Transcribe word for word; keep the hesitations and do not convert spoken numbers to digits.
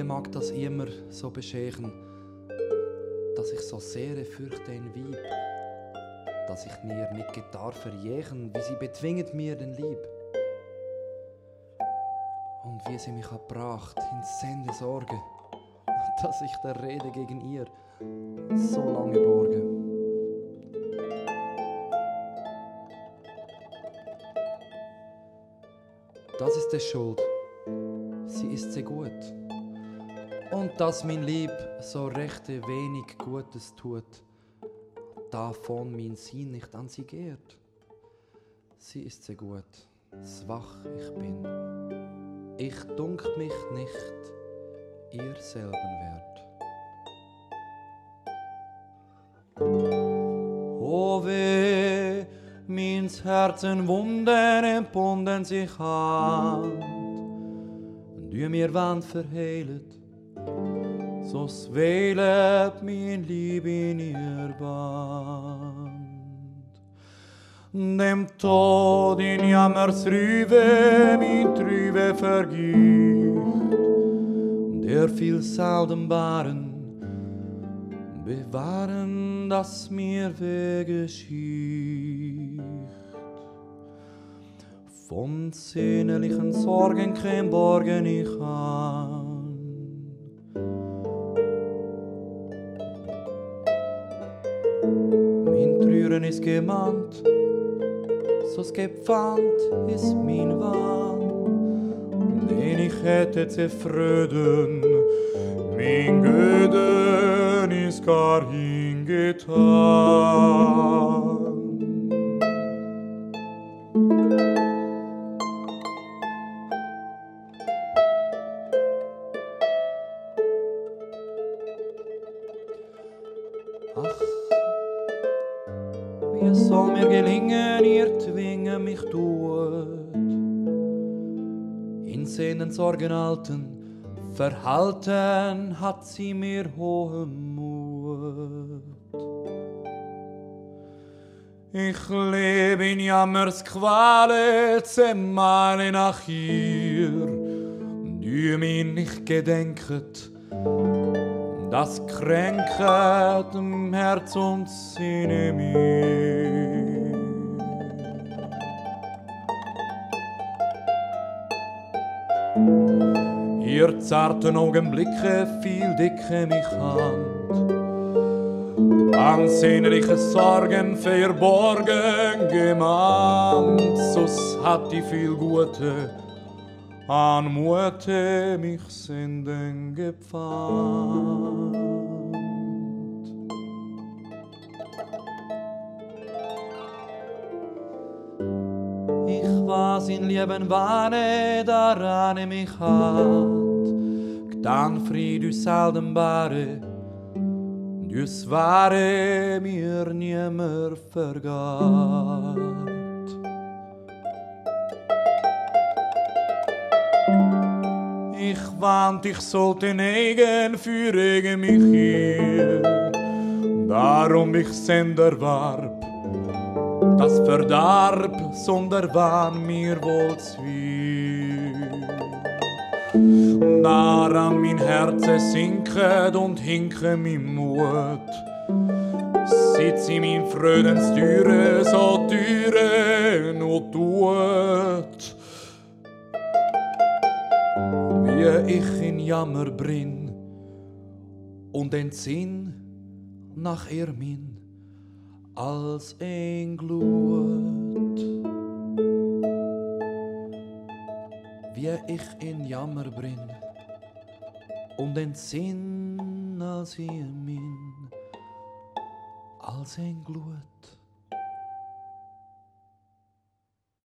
mag das immer so beschehen, dass ich so sehr fürchte ein Weib, dass ich mir nicht getar verjächen, wie sie bezwinget mir den Lieb. Und wie sie mich abbracht in Sende Sorge, dass ich der Rede gegen ihr so lange borge. Das ist es schuld, sie ist sehr gut. Und dass mein Lieb so rechte wenig Gutes tut, davon mein Sinn nicht an sie geht. Sie ist sehr gut, schwach ich bin. Ich dunkt mich nicht ihr selben wert. O weh, meins Herzen Wunden empunden sich an, du mir Wand verheilet, so sweilet mein Lieb in ihr Band. Dem Tod in Jammers Rübe mein Trübe vergibt, der viel Saldenbaren bewahren, dass mir wehgeschieht. Von sehnlichen Sorgen kein Borgen ich an. Mein Trüren ist gemannt, so's gepfand ist mein Wahn, den ich hätte zerfröden, mein Göden ist gar hingetan. Ach, wie es soll mir gelingen, ihr zwingen mich tut, in sehenden Sorgen alten Verhalten hat sie mir hohen Mut. Ich lebe in Jammers Quale, zehnmal nach ihr, die mir nicht gedenket, das kränket im Herz und Sinne mir. Ihr zarten Augenblicke fiel dicke mich Hand, ansehnliche Sorgen verborgen gemahnt, so's hat die viel Gute an Mute mich senden gepfand. Ich was in Leben Wahne daran mich hat, dann Fried du Saldenbare, dus ware mir nimmer vergat. Ich wand, ich sollte negen führige mich hier, darum ich Sender warb, das verdarb, sonder wann mir wohl zwie. Daran mein Herze sinket und hinke mein Mut, sitz in mein Frödens Türe, so Türe nur tut. Wie ich in Jammer brin und entzinn nach ihr min als ein Glut. Wie ich in Jammer brin und entzinn als ihr min als ein Glut.